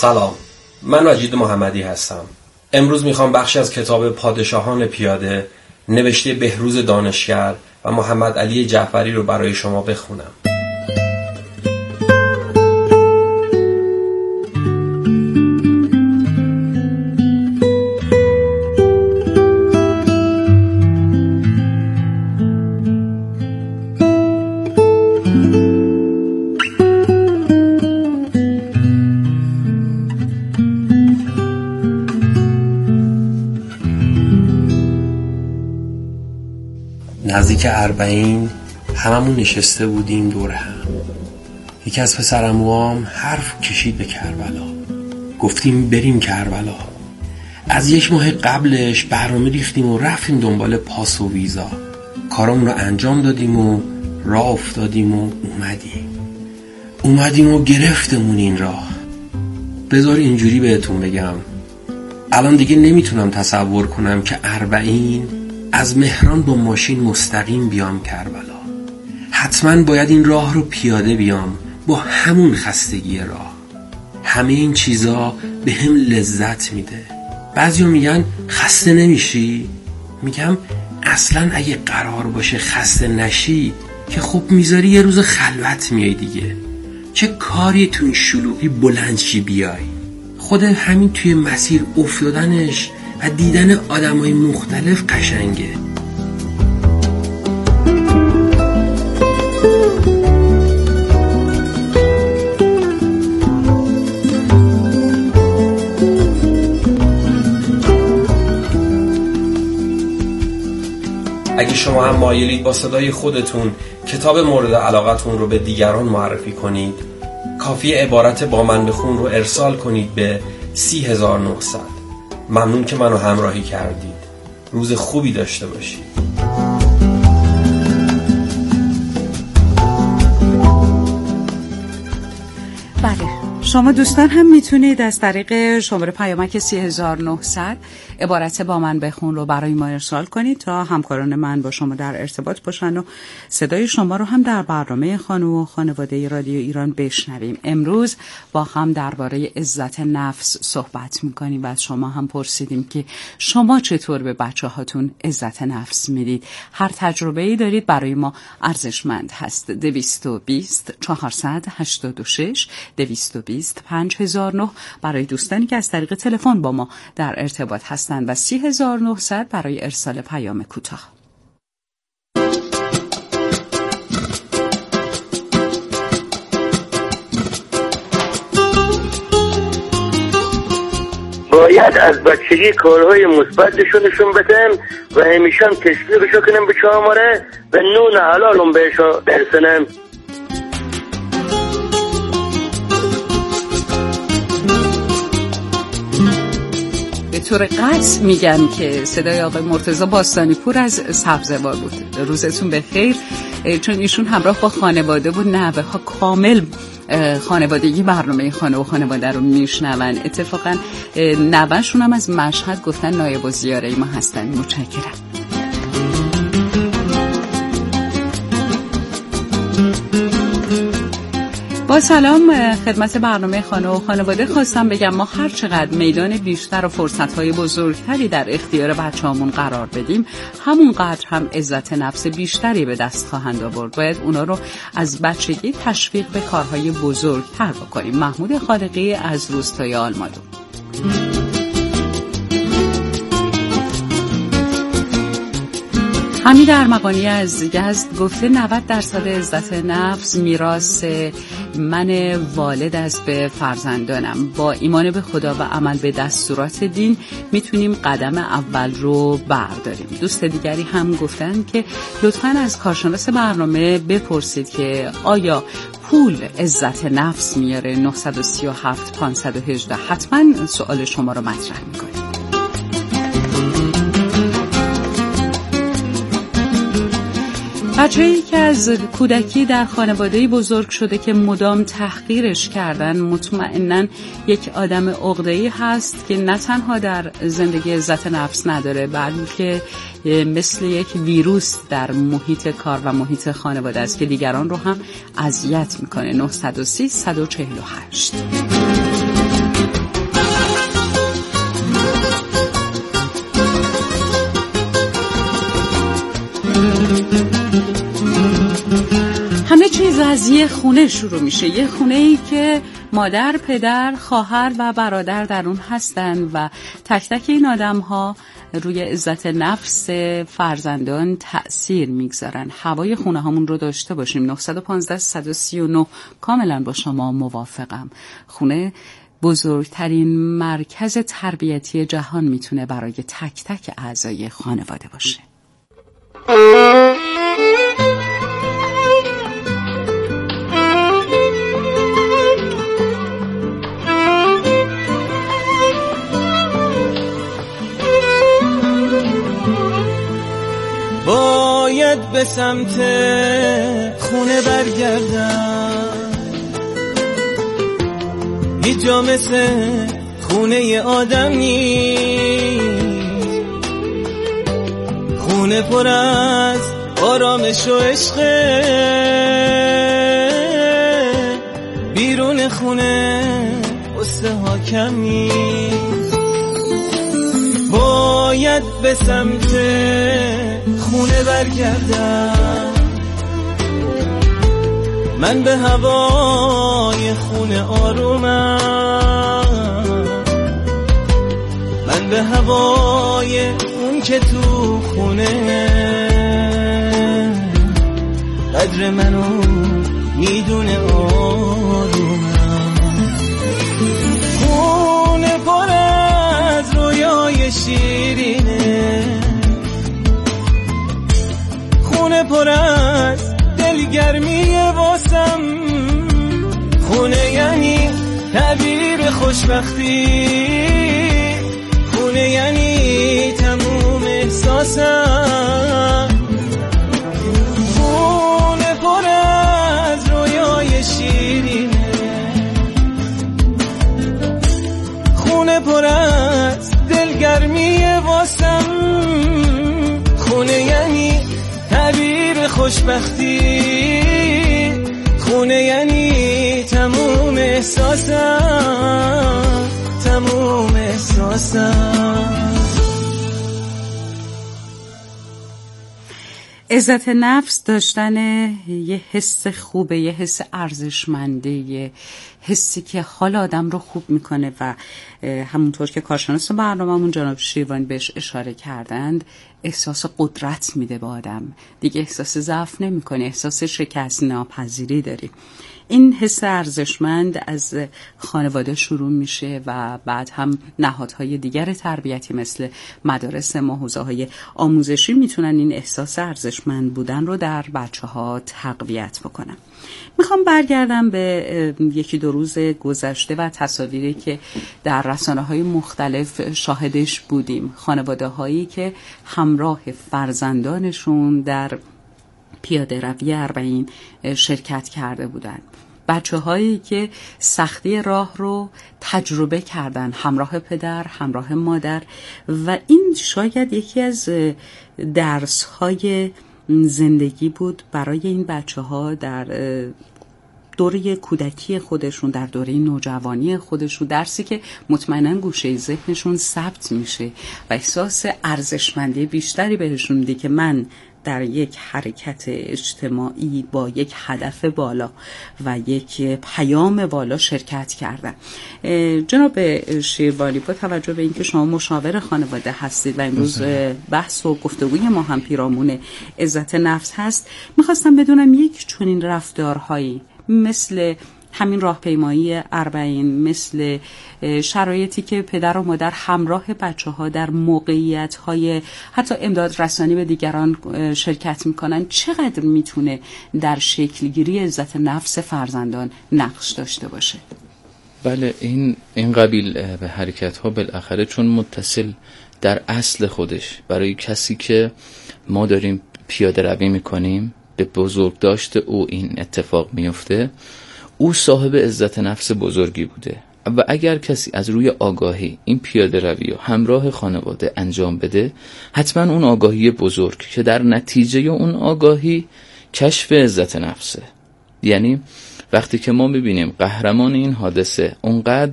سلام، من مجید محمدی هستم. امروز میخوام بخشی از کتاب پادشاهان پیاده نوشته بهروز دانشگر و محمد علی جعفری رو برای شما بخونم. نزدیک 40 هممون نشسته بودیم دور هم. یکی از پسرعموام حرف کشید به کربلا. گفتیم بریم کربلا. از 1 ماه قبلش برنامه ریختیم و رفتیم دنبال پاس و ویزا. کارامون رو انجام دادیم و راه افتادیم و اومدیم و گرفتمون این راه. بذار اینجوری بهتون بگم، الان دیگه نمیتونم تصور کنم که 40 از مهران با ماشین مستقیم بیام کربلا. حتما باید این راه رو پیاده بیام با همون خستگی راه. همه این چیزا به هم لذت میده. بعضیا میگن خسته نمیشی؟ میگم اصلا اگه قرار باشه خسته نشی که خب میذاری یه روز خلوت میای دیگه. چه کاری تو این شلوغی بلند شی بیای؟ خود همین توی مسیر افتادنش و دیدن آدمای مختلف قشنگه. اگه شما هم مایلید با صدای خودتون کتاب مورد علاقتون رو به دیگران معرفی کنید، کافی عبارت با من بخون رو ارسال کنید به 30900. ممنون که منو همراهی کردید. روز خوبی داشته باشید. بله، شما دوستان هم میتونید از طریق شماره پیامک 3900 عبارت با من بخون رو برای ما ارسال کنید تا همکاران من با شما در ارتباط باشن و صدای شما رو هم در برنامه خانه و خانواده رادیو ایران بشنویم. امروز با هم درباره عزت نفس صحبت میکنیم و از شما هم پرسیدیم که شما چطور به بچه هاتون عزت نفس میدید. هر تجربه‌ای دارید برای ما ارزشمند هست. 220 486 220 5009 برای دوستانی که از طریق تلفن با ما در ارتباط هستند و 3900 برای ارسال پیام کوتاه. باید از بچگی کارهای مثبتشون نشون بدم و همیشه هم تشویقشو کنم به چهارماره و نون حلالم بهش برسنم. به طور قطع میگم که صدای آقای مرتضی باستانی پور از سبزوار بود. روزتون بخیر. چون ایشون همراه با خانواده و نوه ها کامل خانوادگی برنامه خانه و خانواده رو میشنون. اتفاقا نوهشون هم از مشهد گفتن نایب الزیاره ما هستن. متشکرم. با سلام خدمت برنامه خانه و خانواده خواستم بگم ما هر چقدر میدان بیشتر و فرصت‌های بزرگتری در اختیار بچه‌هامون قرار بدیم، همونقدر هم عزت نفس بیشتری به دست خواهند آورد. باید اونا رو از بچگی تشویق به کارهای بزرگتر بکنیم. محمود خالقی از روستای آلمادو. حمید ارمغانی از یزد گفته 90% عزت نفس میراث من والد است به فرزندانم. با ایمان به خدا و عمل به دستورات دین میتونیم قدم اول رو برداریم. دوست دیگری هم گفتن که لطفاً از کارشناس برنامه بپرسید که آیا پول عزت نفس میاره؟ 937 518 حتما سوال شما رو مطرح میکنیم. بچه‌ای که از کودکی در خانواده‌ای بزرگ شده که مدام تحقیرش کردن، مطمئناً یک آدم عقده‌ای هست که نه تنها در زندگی عزت نفس نداره، بلکه مثل یک ویروس در محیط کار و محیط خانواده است که دیگران رو هم اذیت میکنه. 930 148 همه چیز از یه خونه شروع میشه، یه خونه ای که مادر، پدر، خواهر و برادر در اون هستن و تک تک این آدم ها روی عزت نفس فرزندان تأثیر میگذارن. هوای خونه همون رو داشته باشیم. 915-139 کاملا با شما موافقم. خونه بزرگترین مرکز تربیتی جهان میتونه برای تک تک اعضای خانواده باشه. باید به سمت خونه برگردم، هیچ جا مثل خونه آدم نیست. خونه پر از آرامش و عشقه، بیرون خونه قصه ها کم نیست. باید به سمت خونه برگردم، من به هوای خونه آرومم، من به هوای اون که تو خونه قدر منو میدونه آرومم. خونه پر از رویای شیرینه، خونه پر از دلگرمی واسم. خونه یعنی تعبیر خوشبختی، خونه یعنی تموم احساسم. خونه پر از رویای شیرینه، خونه پر از دلگرمی واسم. خونه یعنی تعبیر خوشبختی، خونه یعنی تموم احساسم، تموم احساسم. عزت نفس داشتن یه حس خوبه، یه حس ارزشمنده، یه حسی که حال آدم رو خوب میکنه و همونطور که کارشناس برنامه‌مون جناب شیروانی بهش اشاره کردند، احساس قدرت میده به آدم. دیگه احساس ضعف نمی‌کنی، احساس شکست ناپذیری داری. این حس ارزشمند از خانواده شروع میشه و بعد هم نهادهای دیگر تربیتی مثل مدارس ما، حوزه‌های آموزشی میتونن این احساس ارزشمند بودن رو در بچه‌ها تقویت بکنن. میخوام برگردم به یکی دو روز گذشته و تصاویری که در رسانه‌های مختلف شاهدش بودیم. خانواده‌هایی که همراه فرزندانشون در پیاده روی اربعین شرکت کرده بودند. بچه‌هایی که سختی راه رو تجربه کردن همراه پدر، همراه مادر و این شاید یکی از درس‌های زندگی بود برای این بچه‌ها در دوره کودکی خودشون، در دوره نوجوانی خودشون. درسی که مطمئناً گوشه ذهنشون ثبت میشه و احساس ارزشمندی بیشتری بهشون میده که من در یک حرکت اجتماعی با یک هدف بالا و یک پیام بالا شرکت کردن. جناب شیروانی، با توجه به اینکه شما مشاور خانواده هستید و امروز بحث و گفتگوی ما هم پیرامون عزت نفس هست، میخواستم بدونم یک چنین رفتارهایی مثل همین راهپیمایی اربعین، مثل شرایطی که پدر و مادر همراه بچه‌ها در موقعیت‌های حتی امداد رسانی به دیگران شرکت می‌کنن، چقدر میتونه در شکلگیری عزت نفس فرزندان نقش داشته باشه؟ بله، این قبیل به حرکت‌ها بالاخره چون متصل در اصل خودش برای کسی که ما داریم پیاده روی می‌کنیم به بزرگداشت او این اتفاق میفته، او صاحب عزت نفس بزرگی بوده و اگر کسی از روی آگاهی این پیاده روی و همراه خانواده انجام بده، حتما اون آگاهی بزرگ که در نتیجه اون آگاهی کشف عزت نفسه. یعنی وقتی که ما ببینیم قهرمان این حادثه اونقدر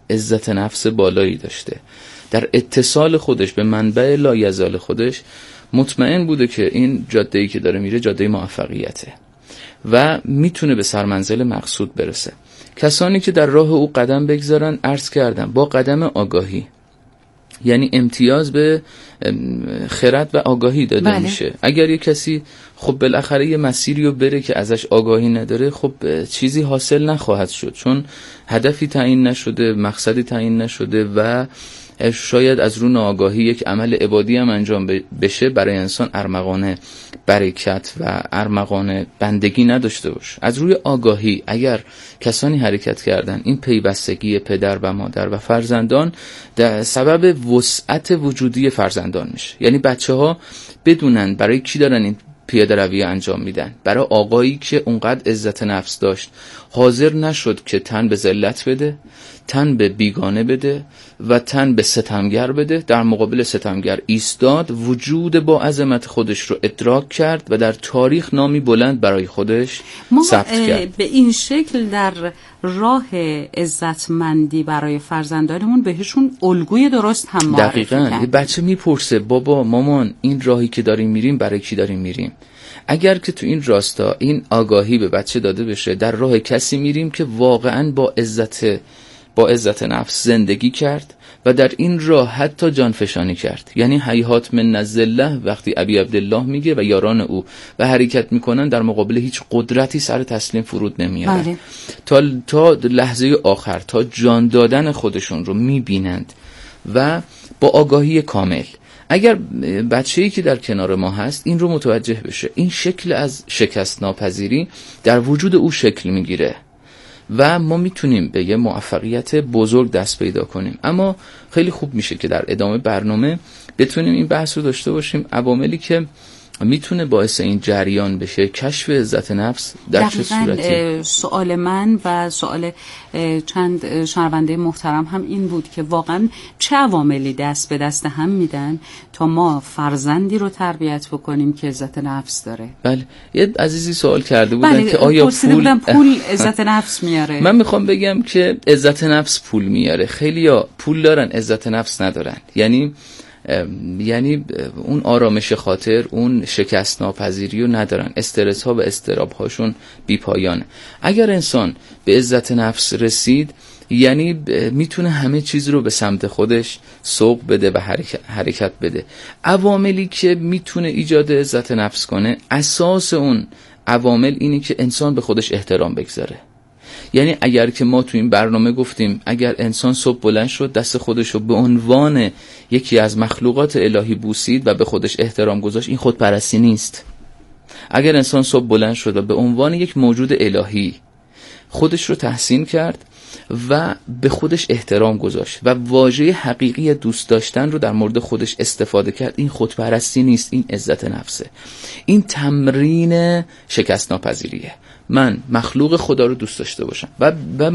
عزت نفس بالایی داشته، در اتصال خودش به منبع لایزال خودش مطمئن بوده که این جاده‌ای که داره میره جاده موفقیته و میتونه به سرمنزل مقصود برسه. کسانی که در راه او قدم بگذارن، عرض کردم با قدم آگاهی، یعنی امتیاز به خرد و آگاهی داده میشه. اگر یک کسی خب بالاخره یه مسیری رو بره که ازش آگاهی نداره، خب چیزی حاصل نخواهد شد، چون هدفی تعیین نشده، مقصدی تعیین نشده و شاید از رو ناآگاهی یک عمل عبادی هم انجام بشه برای انسان ارمغان برکت و ارمغان بندگی نداشته باشه. از روی آگاهی اگر کسانی حرکت کردن، این پیوستگی پدر و مادر و فرزندان در سبب وسعت وجودی فرزندان میشه. یعنی بچه ها بدونن برای کی دارن این پیاده روی انجام میدن، برای آقایی که اونقدر عزت نفس داشت، حاضر نشد که تن به ذلت بده، تن به بیگانه بده و تن به ستمگر بده، در مقابل ستمگر ایستاد، وجود با عظمت خودش رو ادراک کرد و در تاریخ نامی بلند برای خودش ثبت کرد. به این شکل در راه عزتمندی برای فرزندانمون بهشون الگوی درست هم معرفی کرد. دقیقاً. یه بچه میپرسه بابا مامان این راهی که داریم میریم برای کی داریم میریم؟ اگر که تو این راستا این آگاهی به بچه داده بشه، در راه کسی میریم که واقعاً با عزت نفس زندگی کرد و در این راه حتی جانفشانی کرد. یعنی هیهات من الذله وقتی ابی عبدالله میگه و یاران او و حرکت میکنن، در مقابل هیچ قدرتی سر تسلیم فرود نمیارن، تا لحظه آخر، تا جان دادن خودشون رو میبینند و با آگاهی کامل. اگر بچه‌ای که در کنار ما هست این رو متوجه بشه، این شکل از شکست ناپذیری در وجود او شکل میگیره و ما میتونیم به یه موفقیت بزرگ دست پیدا کنیم. اما خیلی خوب میشه که در ادامه برنامه بتونیم این بحث رو داشته باشیم، عواملی که میتونه باعث این جریان بشه، کشف عزت نفس در چه صورتی. سوال من و سوال چند شنونده محترم هم این بود که واقعا چه عواملی دست به دست هم میدن تا ما فرزندی رو تربیت بکنیم که عزت نفس داره؟ بله، یه عزیزی سوال کرده بودن که آیا پول عزت نفس میاره؟ من میخوام بگم که عزت نفس پول میاره. خیلیا پول دارن عزت نفس ندارن. یعنی اون آرامش خاطر، اون شکست ناپذیری رو ندارن، استرس ها و استراب هاشون بی پایانه. اگر انسان به عزت نفس رسید، یعنی میتونه همه چیز رو به سمت خودش سوق بده و حرکت بده. عواملی که میتونه ایجاد عزت نفس کنه، اساس اون عوامل اینه که انسان به خودش احترام بگذاره. یعنی اگر که ما تو این برنامه گفتیم اگر انسان صبح بلند شد، دست خودش رو به عنوان یکی از مخلوقات الهی بوسید و به خودش احترام گذاشت، این خودپرستی نیست. اگر انسان صبح بلند شد و به عنوان یک موجود الهی خودش رو تحسین کرد و به خودش احترام گذاشت و واژه حقیقی دوست داشتن رو در مورد خودش استفاده کرد، این خودپرستی نیست، این عزت نفسه. این تمرین شکست ناپذیریه. من مخلوق خدا رو دوست داشته باشم و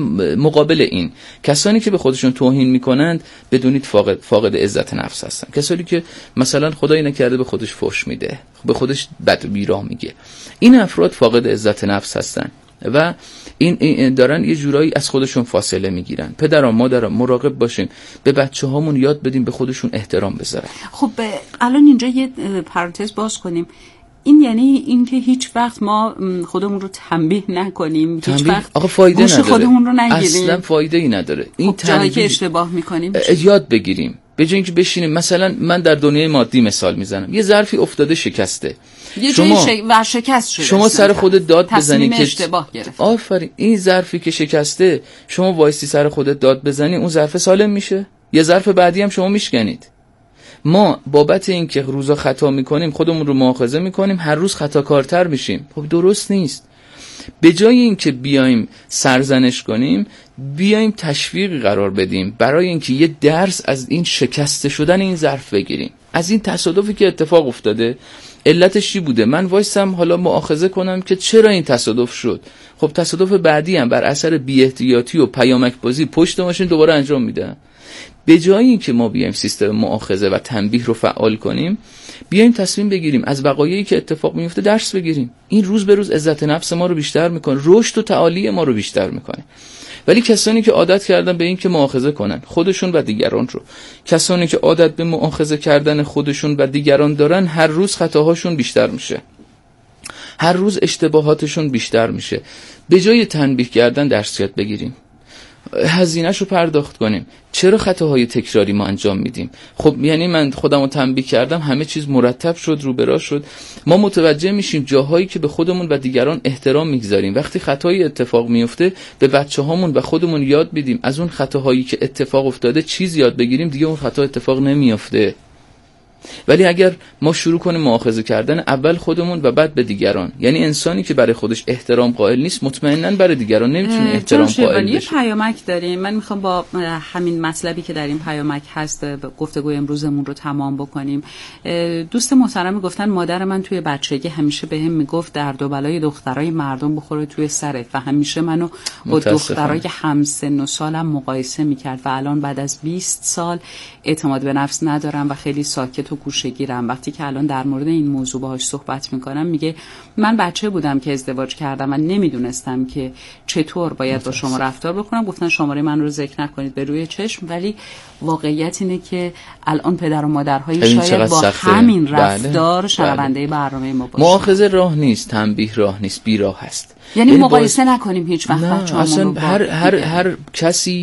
مقابل این کسانی که به خودشون توهین میکنند بدونید فاقد عزت نفس هستن. کسانی که مثلا خدایی نکرده به خودش فحش میده، به خودش بد و بیراه میگه، این افراد فاقد عزت نفس هستن و این دارن یه جورایی از خودشون فاصله میگیرن. پدران مادران مراقب باشیم، به بچه هامون یاد بدیم به خودشون احترام بذارن. خب الان اینجا یه پرانتز باز کنیم. این یعنی اینکه هیچ وقت ما خودمون رو تنبیه نکنیم، هیچ وقت آقا فایده نداره، خودمون رو نگیریم، اصلا فایده ای نداره. این جایی که اشتباه میکنیم یاد بگیریم، به جای اینکه بشینیم. مثلا من در دنیای مادی مثال میزنم، یه ظرفی افتاده شکسته، یه جایی ورشکست شده، شما سر خودت داد بزنی که اشتباه گرفت. آفرین، این ظرفی که شکسته شما وایسی سر خودت داد بزنی، اون ظرف سالم میشه، یه ظرف بعدی هم شما میشکنید. ما بابت این که روزا خطا میکنیم خودمون رو مؤاخذه میکنیم، هر روز خطاکارتر میشیم. خب درست نیست. به جای این که بیایم سرزنش کنیم، بیایم تشویق قرار بدیم برای اینکه یه درس از این شکسته شدن این ظرف بگیریم، از این تصادفی که اتفاق افتاده. علتش چی بوده؟ من وایسم حالا مؤاخذه کنم که چرا این تصادف شد. خب تصادف بعدی هم بر اثر بی احتیاطی و پیامک بازی پشت ماشین دوباره انجام میده. به جای اینکه ما بیایم سیستم مؤاخذه و تنبیه رو فعال کنیم، بیایم تصمیم بگیریم از وقایعی که اتفاق میفته درس بگیریم. این روز به روز عزت نفس ما رو بیشتر میکنه، رشد و تعالی ما رو بیشتر میکنه. ولی کسانی که عادت کردن به این که مؤاخذه کنن خودشون و دیگران رو، کسانی که عادت به مؤاخذه کردن خودشون و دیگران دارن، هر روز خطاهاشون بیشتر میشه، هر روز اشتباهاتشون بیشتر میشه. به جای تنبیه کردن درس یاد بگیریم، هزینه‌شو پرداخت کنیم. چرا خطاهای تکراری ما انجام میدیم؟ خب یعنی من خودمو تنبیه کردم، همه چیز مرتب شد، رو به راه شد. ما متوجه میشیم جاهایی که به خودمون و دیگران احترام میگذاریم، وقتی خطایی اتفاق میفته به بچه‌هامون و خودمون یاد بدیم از اون خطاهایی که اتفاق افتاده چیز یاد بگیریم، دیگه اون خطا اتفاق نمیافته. ولی اگر ما شروع کنیم مؤاخذه کردن اول خودمون و بعد به دیگران، یعنی انسانی که برای خودش احترام قائل نیست مطمئناً برای دیگران نمیتونه احترام قائل بشه. پیامک داریم، من میخوام با همین مطلبی که در این پیامک هست گفتگوی امروزمون رو تمام بکنیم. دوست محترم گفتن مادر من توی بچگی همیشه بهم میگفت درد و بلای دخترای مردم بخوره توی سرت و همیشه منو با دخترای همسن و سالم مقایسه میکرد و الان بعد از 20 سال اعتماد به نفس ندارم و خیلی ساکت و گوشه‌گیرم. وقتی که الان در مورد این موضوع باهاش صحبت میکنم میگه من بچه بودم که ازدواج کردم و نمیدونستم که چطور باید با شما رفتار بکنم. گفتن شماره من رو ذکر نکنید به روی چشم، ولی واقعیت اینه که الان پدر و مادرهای شاید با همین رفتار شنونده برنامه ما باشن. مؤاخذه راه نیست، تنبیه راه نیست، بیراه هست. یعنی مقایسه نکنیم هیچ وقت بچه‌ها. اصلا هر کسی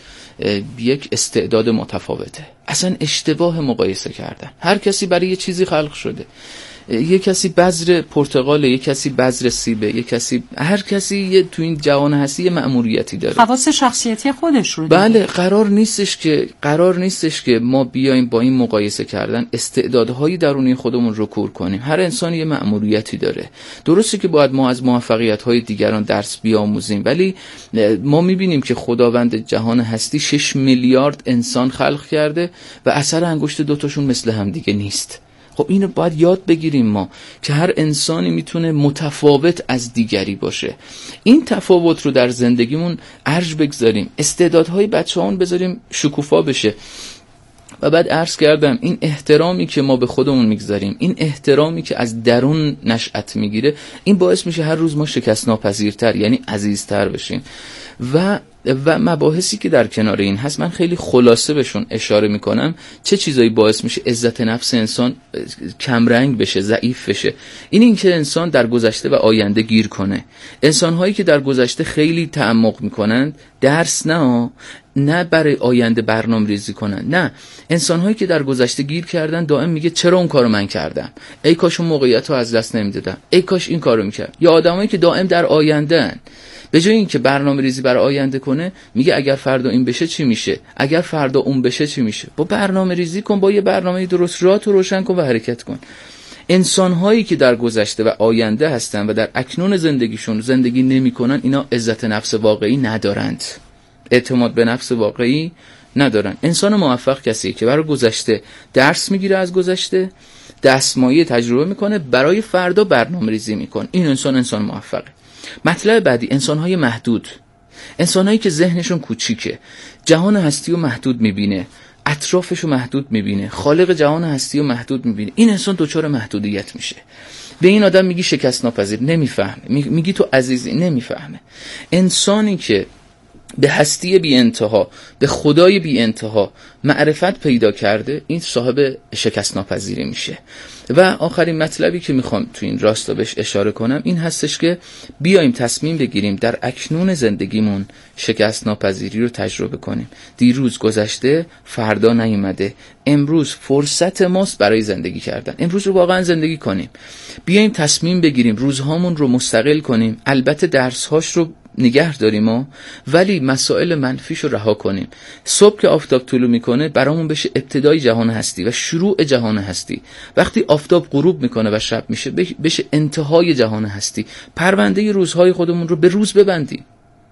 یک استعداد متفاوته. اصلا اشتباه مقایسه کردن. هر کسی برای یه چیزی خلق شده. یک کسی بذر پرتقاله، یک کسی بذر سیبه، یک کسی، هر کسی تو این جهان هستی یه مأموریتی داره، خواص شخصیتی خودش رو داره. بله، قرار نیستش که ما بیایم با این مقایسه کردن استعدادهای درونی خودمون رو کور کنیم. هر انسان یه مأموریتی داره. درسته که باید ما از موفقیت‌های دیگران درس بیاموزیم، ولی ما می‌بینیم که خداوند جهان هستی 6 میلیارد انسان خلق کرده و اثر انگشت دوتاشون مثل هم دیگه نیست. خب اینو باید یاد بگیریم ما که هر انسانی میتونه متفاوت از دیگری باشه. این تفاوت رو در زندگیمون ارج بگذاریم، استعدادهای بچه‌هامون بذاریم شکوفا بشه. و بعد عرض کردم این احترامی که ما به خودمون میگذاریم، این احترامی که از درون نشأت میگیره، این باعث میشه هر روز ما شکست ناپذیرتر، یعنی عزیزتر بشیم. و مباحثی که در کنار این هست من خیلی خلاصه بهشون اشاره میکنم. چه چیزایی باعث میشه عزت نفس انسان کمرنگ بشه، ضعیف بشه؟ این که انسان در گذشته و آینده گیر کنه. انسان‌هایی که در گذشته خیلی تعمق میکنن، درس نه برای آینده برنامه‌ریزی کنن، نه، انسان‌هایی که در گذشته گیر کردن دائم میگه چرا اون کارو من کردم، ای کاش اون موقعیت رو از دست نمیدادم، ای کاش این کارو میکرد. یا آدمایی که دائم در آینده ان، به جای اینکه برنامه‌ریزی برای آینده کنه میگه اگر فردا این بشه چی میشه، اگر فردا اون بشه چی میشه. با برنامه‌ریزی کن، با یه برنامه درست راهتو روشن کن و حرکت کن. انسان‌هایی که در گذشته و آینده هستن و در اکنون زندگیشون زندگی نمی‌کنن، اینا عزت نفس واقعی ندارند، اعتماد به نفس واقعی ندارن. انسان موفق کسیه که برای گذشته درس میگیره، از گذشته دستمایه تجربه میکنه، برای فردا برنامه‌ریزی میکنه. این انسان موفقه. مطلب بعدی، انسان‌های محدود، انسان‌هایی که ذهنشون کوچیکه، جهان هستی رو محدود میبینه، اطرافش رو محدود میبینه، خالق جهان هستی رو محدود میبینه. این انسان دچار محدودیت میشه. به این آدم میگی شکست ناپذیر، نمیفهمه. میگی تو عزیزی، نمیفهمه. انسانی که به هستی بی انتها، به خدای بی انتها معرفت پیدا کرده، این صاحب شکست ناپذیری میشه. و آخرین مطلبی که میخوام تو این راستا بهش اشاره کنم این هستش که بیایم تصمیم بگیریم در اکنون زندگیمون شکست ناپذیری رو تجربه کنیم. دیروز گذشته، فردا نیومده. امروز فرصت ماست برای زندگی کردن. امروز رو واقعا زندگی کنیم. بیایم تصمیم بگیریم روزهامون رو مستقل کنیم. البته درس‌هاش رو نگه داریم ولی مسائل منفیش رو رها کنیم. صبح که آفتاب طلوع میکنه برامون بشه ابتدای جهان هستی و شروع جهان هستی. وقتی آفتاب غروب میکنه و شب میشه بشه انتهای جهان هستی. پرونده روزهای خودمون رو به روز ببندیم.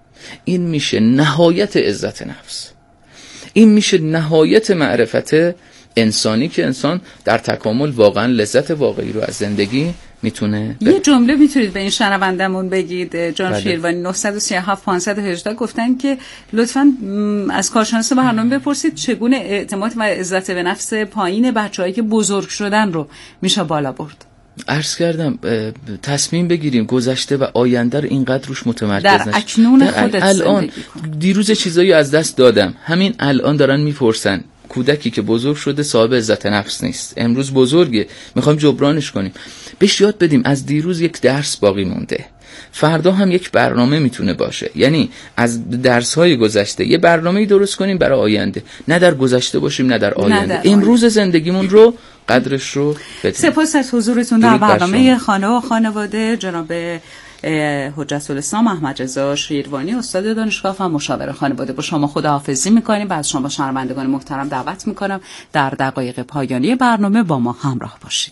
این میشه نهایت عزت نفس. این میشه نهایت معرفت انسانی که انسان در تکامل واقعا لذت واقعی رو از زندگی میتونه. یه جمله میتونید به این شنوندمون بگید؟ جان شیروانی 937 518 گفتن که لطفاً از کارشناس برنامه بپرسید چگونه اعتماد و عزت به نفس پایین بچه‌هایی که بزرگ شدن رو میشه بالا برد. عرض کردم تصمیم بگیریم گذشته و آینده رو اینقدر روش متمرکز در اکنون خودت الان دیروز چیزایی از دست دادم، همین الان دارن میپرسن کودکی که بزرگ شده صاحب عزت نفس نیست، امروز بزرگه میخوایم جبرانش کنیم، بهش یاد بدیم از دیروز یک درس باقی مونده، فردا هم یک برنامه میتونه باشه، یعنی از درس‌های گذشته یه برنامه‌ای درست کنیم برای آینده، نه در گذشته باشیم نه در آینده. امروز زندگیمون رو قدرش رو بدیم. سپاس از حضورتون در برنامه خانه و خانواده. جناب حجت الاسلام احمد رضا شیروانی، استاد دانشگاه و مشاور خانواده، با شما خداحافظی می‌کنیم و از شما شنوندگان محترم دعوت می‌کنم در دقایق پایانی برنامه با ما همراه باشید.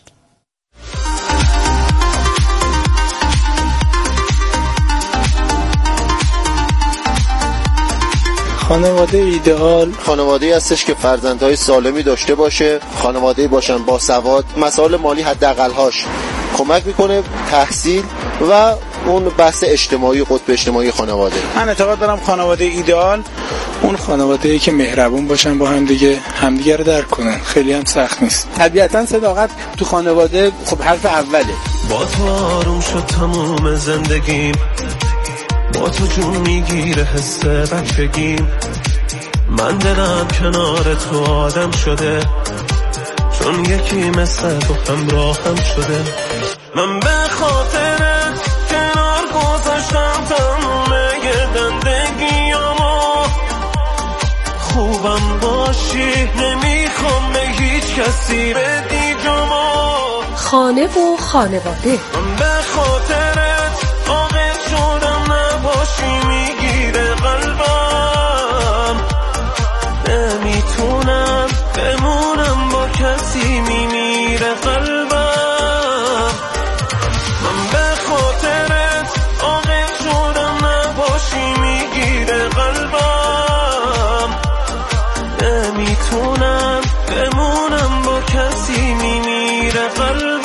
خانواده ایدئال خانواده‌ای هستش که فرزندهای سالمی داشته باشه، خانواده‌ای باشن با سواد، مسائل مالی حداقل‌هاش کمک میکنه، تحصیل و اون بحث اجتماعی، قطب اجتماعی خانواده. من اعتقاد دارم خانواده ایدئال اون خانواده‌ای که مهربون باشن، با همدیگه رو درک کنن. خیلی هم سخت نیست. طبیعتاً صداقت تو خانواده خب حرف اوله. با تو آروم شد تموم زندگیم، با تو جون میگیره حس بچگیم، من دلم کنار تو آدم شده، چون یکی مثل تو همراهم شده. من به خاطر کنار گذاشتم تموم زندگیامو، خوبم باشی نمیخوام به هیچ کسی بدی جامو. خانه و خانواده. من به خاطرت عاقل شدم، نباشی میگیره قلبم، نمیتونم بمونم با کسی، میمیره قلبم. من به خاطرت عاقل شدم، نباشی میگیره قلبم، نمیتونم بمونم با کسی، میمیره قلبم.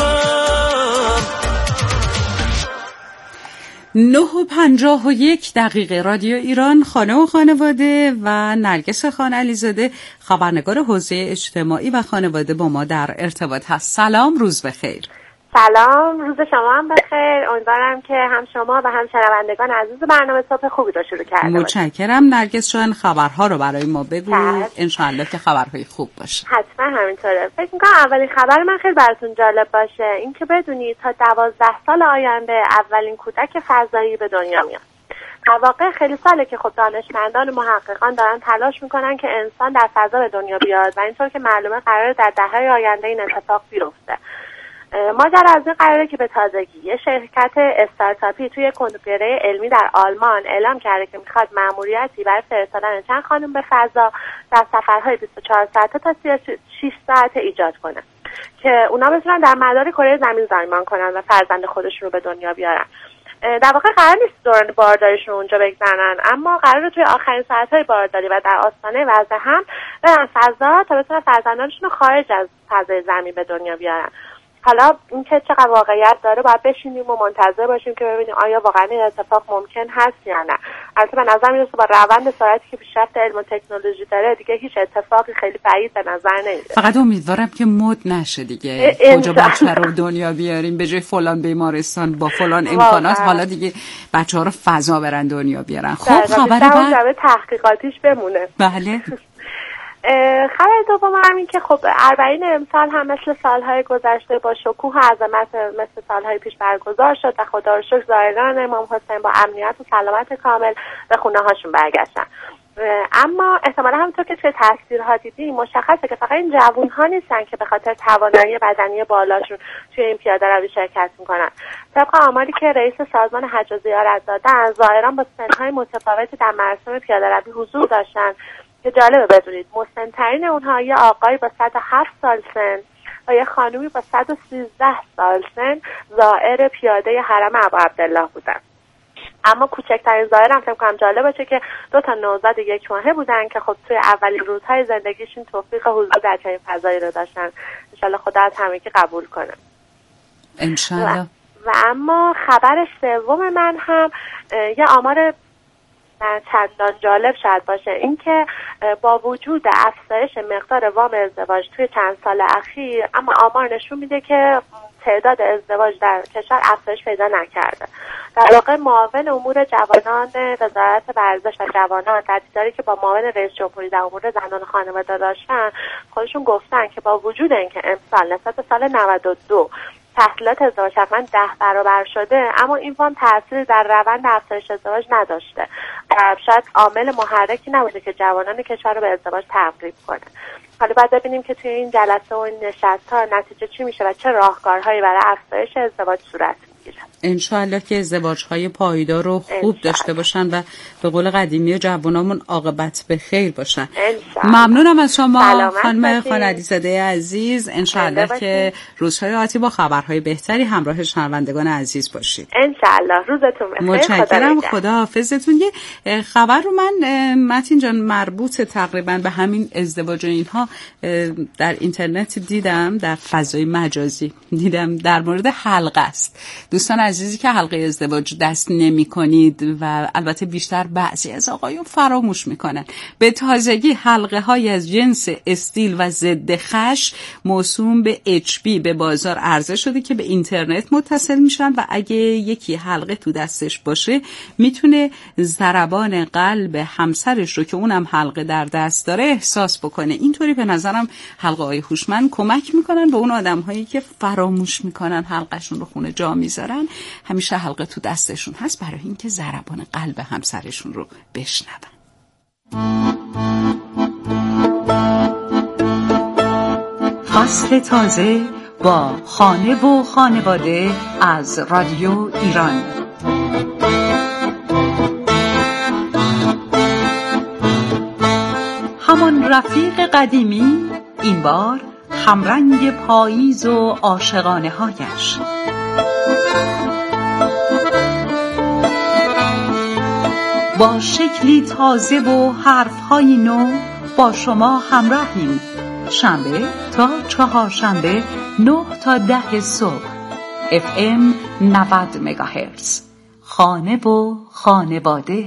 9:51 رادیو ایران، خانه و خانواده و نرگس خان علیزاده، خبرنگار حوزه اجتماعی و خانواده، با ما در ارتباط هست. سلام، روز بخیر. سلام، روز شما هم بخیر. امیدوارم که هم شما و هم شنوندگان عزیز برنامه صبح خوبی رو شروع کرده باشید. متشکرم. نرگس جان، خبرها رو برای ما بگو، انشالله که خبرهای خوب باشه. حتما همینطوره. فکر می‌کنم اولین خبر من خیلی براتون جالب باشه، این که بدونید تا 12 سال آینده اولین کودک فضایی به دنیا میاد. در واقع خیلی ساله که خب دانشمندان و محققان دارن تلاش میکنن که انسان در فضا به دنیا بیاد و اینطور که معلومه قراره در دهه‌های آینده این اتفاق بیفته. ماجرا از این قراره که به تازگی یه شرکت استارتاپی توی کنگره علمی در آلمان اعلام کرده که میخواد مأموریتی برای فرستادن چند خانم به فضا در سفرهای 24 ساعته تا 36 ساعته ایجاد کنه که اونا بتونن در مدار کره زمین زایمان کنن و فرزند خودشون رو به دنیا بیارن. در واقع قرار نیست دوران بارداریشون اونجا بگذرنن، اما قراره توی آخرین ساعت‌های بارداری و در آستانه وضع هم برن فضا تا بتونن فرزندانشون رو خارج از فضای زمین به دنیا بیارن. حالا این که چقدر واقعیت داره باید بشینیم و منتظر باشیم که ببینیم آیا واقعا این اتفاق ممکن هست یا نه. البته به نظر میاد با روند سرعتی که پیشرفت علم و تکنولوژی داره دیگه هیچ اتفاقی خیلی بعید به نظر نمیاد. فقط امیدوارم که مد نشه دیگه، کجا بچه رو دنیا بیاریم به جای فلان بیمارستان با فلان امکانات حالا دیگه بچه‌ها رو فضا برن دنیا بیارن. خب خبر بعد تحقیقاتیش بمونه. بله. خبر دوم هم این که خب 40 امسال هم مثل سالهای گذشته با شکوه و عظمت مثل سالهای پیش برگزار شد و خدا رو شکر زائران امام حسین با امنیت و سلامت کامل به خونه هاشون برگشتن. اما احتمالا همونطور که توی تصویرها دیدیم مشخصه که فقط این جوون ها نیستن که به خاطر توانایی بدنی بالاشون توی این پیاده روی شرکت میکنن. طبق آماری که رئیس سازمان حج و زیارت دادن، زائران با سنهای متفاوتی در مراسم پیاده روی حضور داشتن که جالبه بدونید مسن‌ترین اونها یه آقایی با 107 سال سن و یه خانومی با 113 سال سن زائر پیاده حرم ابا عبدالله بودن. اما کوچکترین زائر هم فکر کنم جالب باشه که 2 نوزاد 1 ماهه بودن که خب توی اولین روزهای زندگیشون توفیق حضور در چنین فضایی رو داشتن. انشالله خدا از همگی قبول کنه. انشالله. و اما خبر سوم من هم یه آمار چندان جالب شاید باشه اینکه با وجود افزایش مقدار وام ازدواج توی چند سال اخیر، اما آمار نشون میده که تعداد ازدواج در کشور افزایش پیدا نکرده. در واقع معاون امور جوانان وزارت ورزش و جوانان در دیداری که با معاون رئیس جمهوری در امور زنان خانواده داشتن، خودشون گفتن که با وجود اینکه امسال نسبت به سال 92 تحصیلات ازدواج تقریباً 10 برابر شده، اما این وام تأثیری در روند افزایش ازدواج نداشته. شاید عامل محرکی نبوده که جوانان کشور رو به ازدواج ترغیب کنه. حالا باید ببینیم که توی این جلسه و این نشست‌ها نتیجه چی میشه و چه راهکارهایی برای افزایش ازدواج صورت میگیره. انشالله که ازدواج‌های پایدار رو خوب داشته باشن و به قول قدیمی جوانامون عاقبت به خیر باشن. ممنونم از شما خانم خانعلی‌زاده عزیز. انشالله که روزهای آتی با خبرهای بهتری همراه شنوندگان عزیز باشید. انشالله. روزتون بخیر. متشکرم. خداحافظتون. یه خبر رو من متین جان مربوط تقریبا به همین ازدواج اینها در اینترنت دیدم، در فضای مجازی دیدم، در مورد حلقه است. دوستان عزیزی که حلقه ازدواج دست نمی کنید و البته بیشتر بعضی از آقایون فراموش میکنن، به تازگی حلقه های از جنس استیل و ضد خش موسوم به HP به بازار عرضه شده که به اینترنت متصل میشن و اگه یکی حلقه تو دستش باشه میتونه ضربان قلب همسرش رو که اونم حلقه در دست داره احساس بکنه. اینطوری به نظرم حلقه های هوشمند کمک میکنن به اون آدم هایی که فراموش میکنن حلقهشون رو خونه جا میذارن. همیشه حلقه تو دستشون هست برای اینکه ضربان قلب همسرشون رو بشنون. فصل تازه با خانه و خانواده از رادیو ایران. همان رفیق قدیمی، این بار همرنگ پاییز و عاشقانه هایش. با شکلی تازه و حرف‌های نو با شما همراهیم. شنبه تا چهارشنبه 9 تا 10 صبح FM 90 مگاهرتز. خانه و خانواده.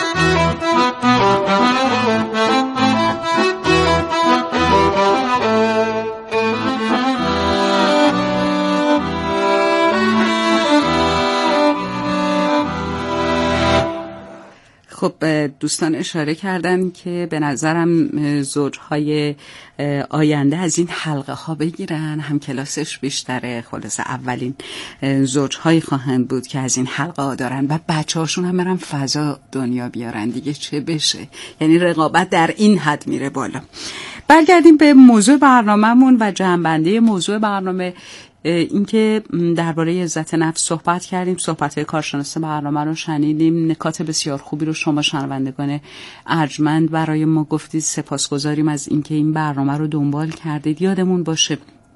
خب دوستان اشاره کردن که به نظرم زوجهای آینده از این حلقه ها بگیرن، هم کلاسش بیشتره. خلاصه اولین زوجهایی خواهند بود که از این حلقه ها دارن و بچه هاشون هم برن فضا دنیا بیارن دیگه، چه بشه. یعنی رقابت در این حد میره بالا. برگردیم به موضوع برنامه‌مون و جمع‌بندی موضوع برنامه. اینکه درباره عزت نفس صحبت کردیم، صحبت‌های کارشناس برنامه رو شنیدیم، نکات بسیار خوبی رو شما شنوندگان ارجمند برای ما گفتید. سپاسگزاریم از اینکه این برنامه رو دنبال کردید. یادمون باشه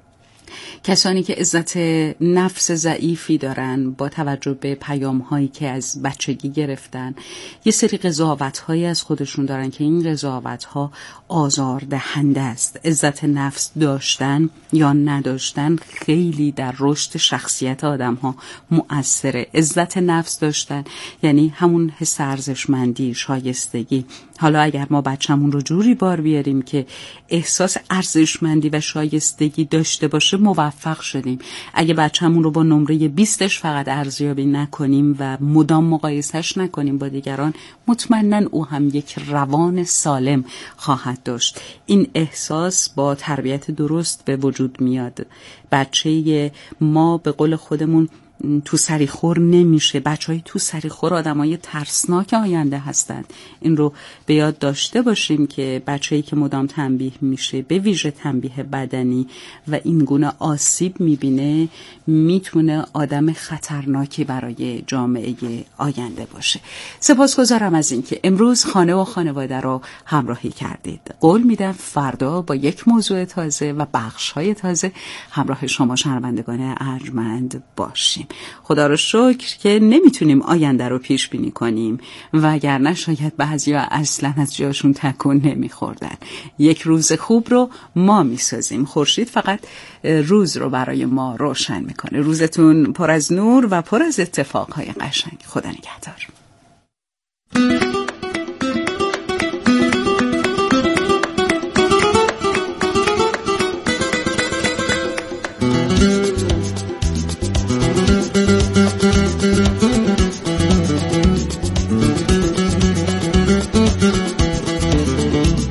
کسانی که عزت نفس ضعیفی دارن با توجه به پیام‌هایی که از بچگی گرفتن، یه سری قضاوت‌هایی از خودشون دارن که این قضاوت‌ها آزاردهنده است. عزت نفس داشتن یا نداشتن خیلی در رشد شخصیت آدم‌ها مؤثره. عزت نفس داشتن یعنی همون حس ارزشمندی، شایستگی. حالا اگر ما بچه‌مون رو جوری بار بیاریم که احساس ارزشمندی و شایستگی داشته باشه، موفق شدیم. اگه بچه‌مون رو با نمره 20ش فقط ارزیابی نکنیم و مدام مقایسهش نکنیم با دیگران، مطمئناً او هم یک روان سالم خواهد داشت. این احساس با تربیت درست به وجود میاد. بچه ما به قول خودمون تو سری خور نمیشه. بچهای تو سری خور آدمای ترسناک آینده هستند. این رو به یاد داشته باشیم که بچه‌ای که مدام تنبیه میشه، به ویژه تنبیه بدنی و این گونه آسیب میبینه، میتونه آدم خطرناکی برای جامعه آینده باشه. سپاسگزارم از اینکه امروز خانه و خانواده رو همراهی کردید. قول میدم فردا با یک موضوع تازه و بخش‌های تازه همراه شما شنوندگان ارجمند باشیم. خدا رو شکر که نمیتونیم آینده رو پیش بینی کنیم، وگرنه شاید بعضیا اصلا از جاشون تکون نمیخوردن. یک روز خوب رو ما میسازیم. خورشید فقط روز رو برای ما روشن میکنه. روزتون پر از نور و پر از اتفاقهای قشنگ. خدا نگهدار.